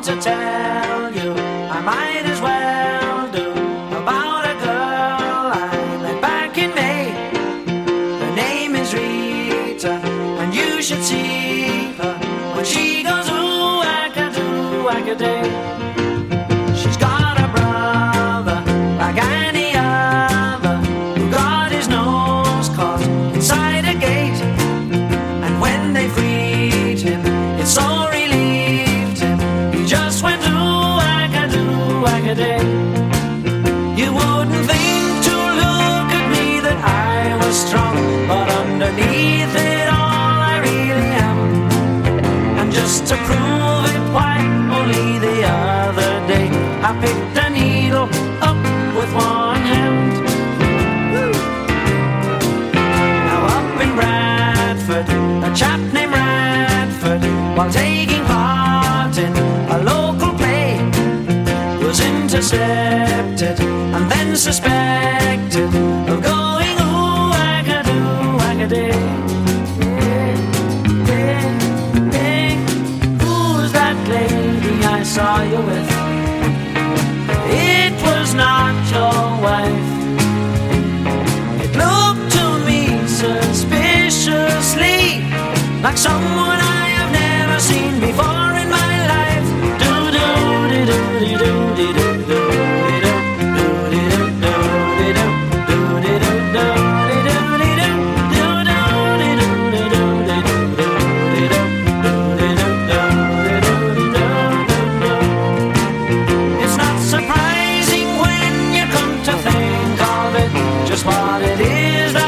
to tell you, I might as well do, about a girl I met back in May. Her name is Rita, and you should see her when she goes ooh, whack-a-day. She's got a brother like any other, who got his nose caught inside a gate. And when they freed him, it so relieved him. He just went ooh, whack-a-day. You wouldn't think to look at me that I was strong, but underneath it all I really am. And just to prove it, why, only the other day I picked a needle up with one hand. Woo. Now up in Bradford, a chap named Radford, while taking part in a local play, was intercepted and then suspected of going ooh, whack-a-day. Who's that lady I saw you with? It was not your wife. It looked to me suspiciously like someone I have never seen before in my life. It's not surprising when you come to think of it, just what it is that